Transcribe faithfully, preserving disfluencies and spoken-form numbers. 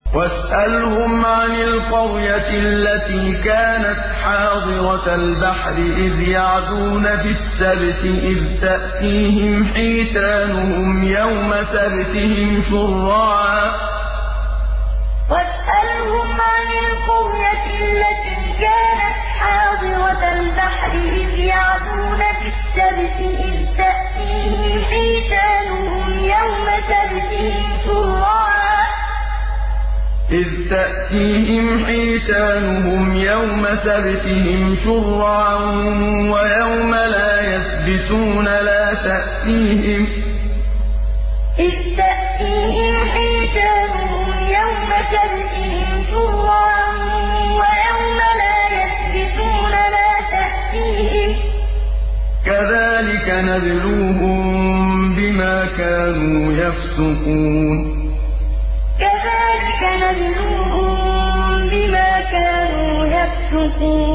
واسألهم عن القرية التي كانت حاضرة البحر إذ يعدون في السبت إذ تأتيهم حيتانهم يوم سبتهم شرعا واسألهم عن القرية التي كانت حاضرة البحر إذ يعدون في السبت إذ تأتيهم حيتانهم يوم سبتهم شرعا إذ تأتيهم حيتانهم يوم سبتهم شرعا ويوم لا يسبتون لا تأتيهم إذ تأتيهم حيتانهم يوم سبتهم شرعا ويوم لا يسبتون لا تأتيهم كذلك نبلوهم بما كانوا يفسقون كذلك نبلوهم بما كانوا يفسقون